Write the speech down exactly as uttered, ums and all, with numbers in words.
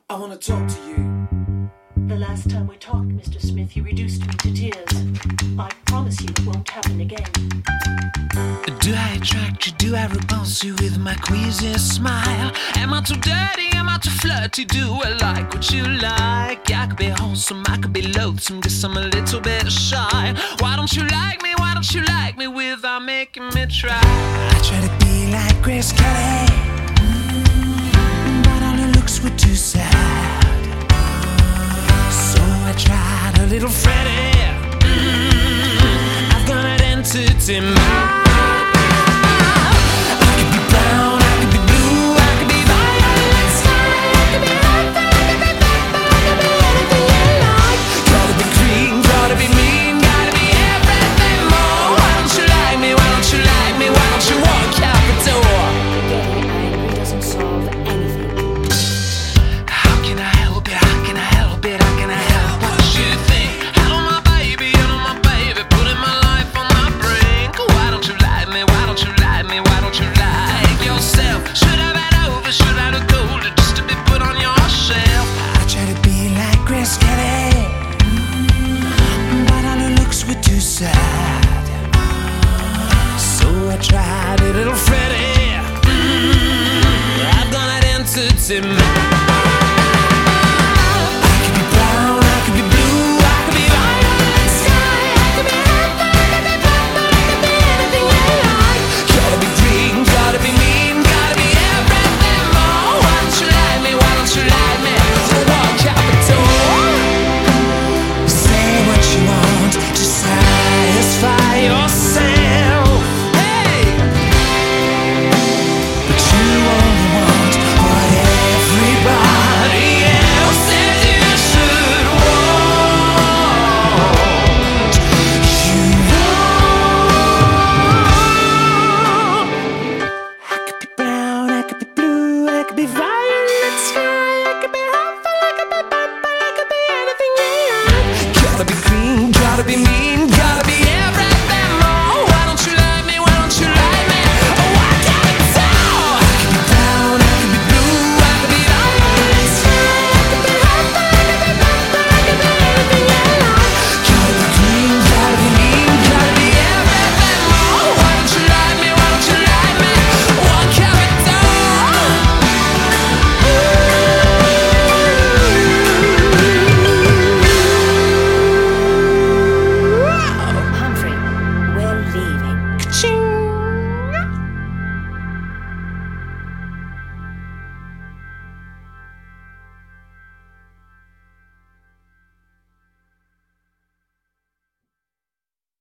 I want to talk to you. The last time we talked, Mister Smith, you reduced me to tears. I promise you it won't happen again. Do I attract you? Do I repulse you with my queasy smile? Am I too dirty? Am I too flirty? Do I like what you like? I could be wholesome, I could be loathsome, guess I'm a little bit shy. Why don't you like me? Why don't you like me without making me try? I try to be like Grace Kelly, mm, but all her looks were too sad. So I tried a little Freddie. Mm, I've got an entity mind. Too sad. So I tried a little Freddie. Mm, I've got an entity mind.